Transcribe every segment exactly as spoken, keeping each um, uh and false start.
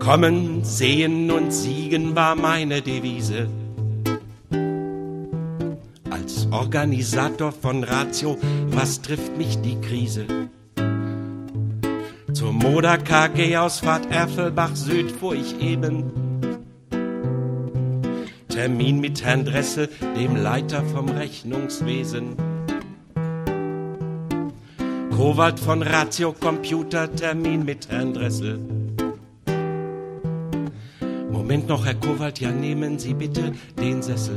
Kommen, sehen und siegen war meine Devise. Als Organisator von Ratio, was trifft mich die Krise? Zur Moda K G-Ausfahrt Erfelbach Süd fuhr ich eben. Termin mit Herrn Dressel, dem Leiter vom Rechnungswesen. Kowald von Ratio Computer, Termin mit Herrn Dressel. Moment noch, Herr Kowald, ja nehmen Sie bitte den Sessel.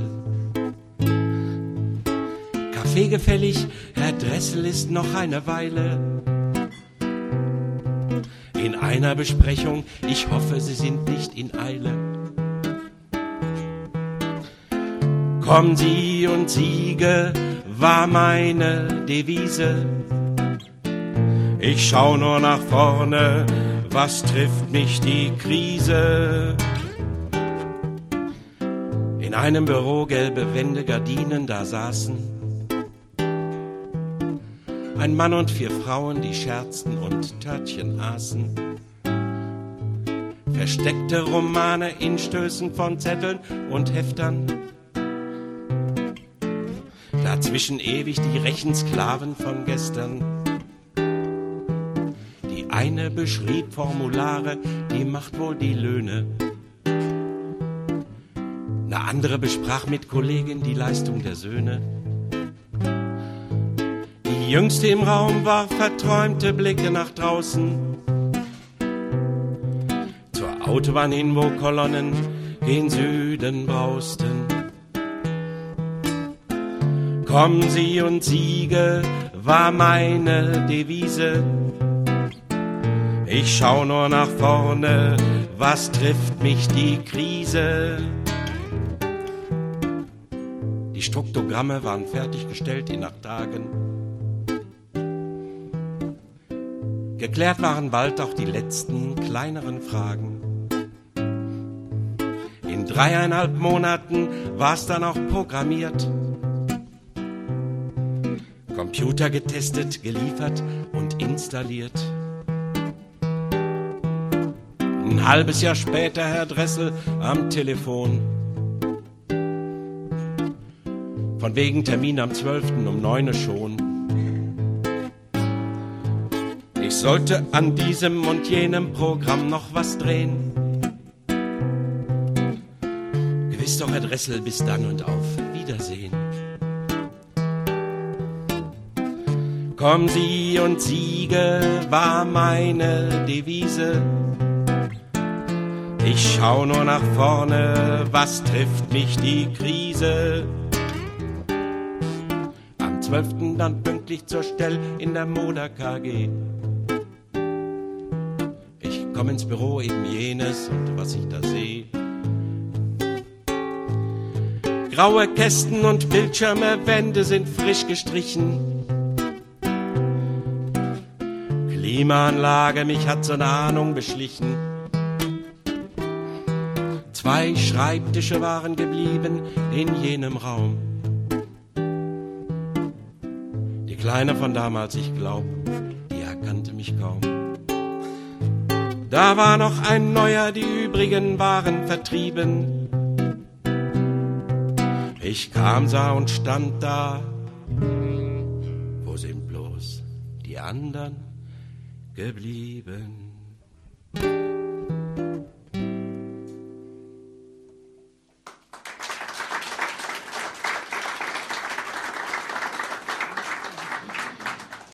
Kaffee gefällig, Herr Dressel ist noch eine Weile in einer Besprechung, ich hoffe, Sie sind nicht in Eile. Kommen Sie und siege war meine Devise. Ich schau nur nach vorne, was trifft mich die Krise? In einem Büro gelbe Wände, Gardinen, da saßen ein Mann und vier Frauen, die scherzten und Törtchen aßen. Versteckte Romane in Stößen von Zetteln und Heftern. Dazwischen ewig die Rechensklaven von gestern. Die eine beschrieb Formulare, die macht wohl die Löhne. Eine andere besprach mit Kollegen die Leistung der Söhne. Die jüngste im Raum warf verträumte Blicke nach draußen. Zur Autobahn hin, wo Kolonnen gen Süden brausten. Kommen Sie und siege war meine Devise. Ich schau nur nach vorne, was trifft mich die Krise? Die Struktogramme waren fertiggestellt in acht Tagen. Geklärt waren bald auch die letzten kleineren Fragen. In dreieinhalb Monaten war's dann auch programmiert. Computer getestet, geliefert und installiert. Ein halbes Jahr später Herr Dressel am Telefon. Von wegen Termin am zwölften um neun Uhr schon. Ich sollte an diesem und jenem Programm noch was drehen. Gewiss doch, Herr Dressel, bis dann und auf Wiedersehen. Kommen Sie und siege war meine Devise. Ich schau nur nach vorne, was trifft mich die Krise? Am zwölften dann pünktlich zur Stell in der Moda K G. Ich komm ins Büro, eben jenes und was ich da seh. Graue Kästen und Bildschirme, Wände sind frisch gestrichen. Klimaanlage, mich hat so eine Ahnung beschlichen. Zwei Schreibtische waren geblieben in jenem Raum. Die Kleine von damals, ich glaub, die erkannte mich kaum. Da war noch ein neuer, die übrigen waren vertrieben. Ich kam, sah und stand da. Wo sind bloß die anderen geblieben?